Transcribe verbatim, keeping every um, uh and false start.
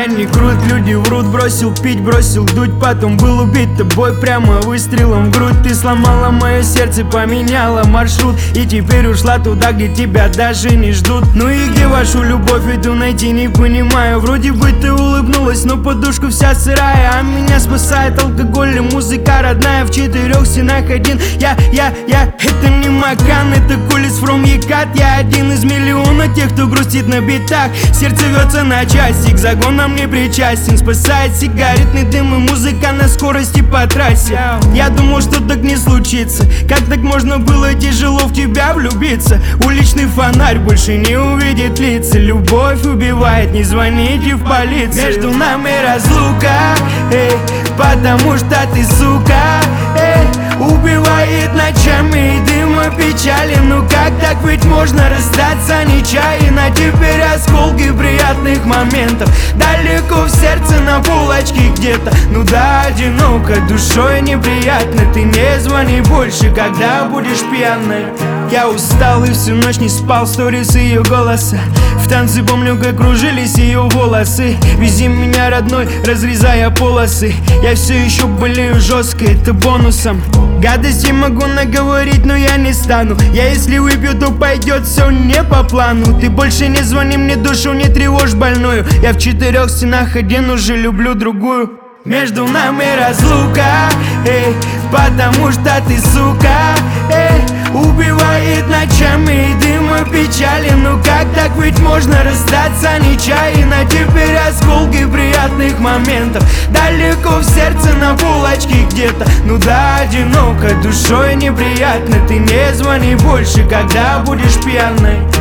я не крут, люди врут. Бросил пить, бросил дуть, потом был убит тобой прямо выстрелом в грудь. Ты сломала мое сердце, поменяла маршрут, и теперь ушла туда, где тебя даже не ждут. Ну и где вашу любовь иду найти, не понимаю. Вроде бы ты улыбнулась, но подушка вся сырая. А меня спасает алкоголь и музыка родная. В четырех стенах один я, я, я. Это не Макан, это Кулис from Екат. Я один из миллиона тех, кто грустит на битах. Сердце рвется на части, к загонам не причастен. Спасает сигаретный дым и музыка на скорости по трассе. Я думал, что так не случится. Как так можно было тяжело в тебя влюбиться? Уличный фонарь больше не увидит лица. Любовь убивает, не звоните в полицию. Между нами разлука, эй, потому что ты, сука, эй, убивает ночами и дыма печали. Ну как так ведь можно расстаться нечаянно? Теперь осколки приятных моментов далеко в сердце на полочке где-то. Ну да, одиноко, душой неприятно. Ты не звони больше, когда будешь пьяной. Я устал и всю ночь не спал, сторис ее голоса. В танце помню, как кружились ее волосы. Вези меня, родной, разрезая полосы. Я все еще болею жестко, это бонусом. Гадости могу наговорить, но я не стану. Я если выпью, то пойдет все не по плану. Ты больше не звони мне, душу не тревожь больную. Я в четырех стенах один, уже люблю другую. Между нами разлука, эй, потому что ты, сука, эй, убивает ночами и дыма печали. Ну как так ведь можно расстаться нечаянно? Теперь осколки приятных моментов далеко в сердце на полочке где-то. Ну да, одиноко, душой неприятно. Ты не звони больше, когда будешь пьяной.